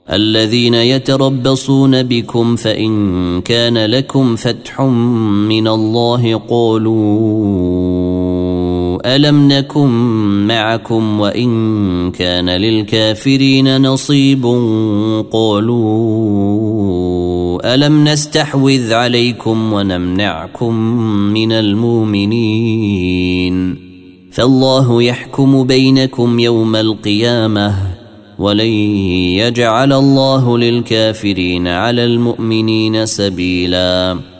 الذين يتربصون بكم فإن كان لكم فتح من الله قالوا ألم نكن معكم وإن كان للكافرين نصيب قالوا ألم نستحوذ عليكم ونمنعكم من المؤمنين فالله يحكم بينكم يوم القيامة ولن يجعل الله للكافرين على المؤمنين سبيلا.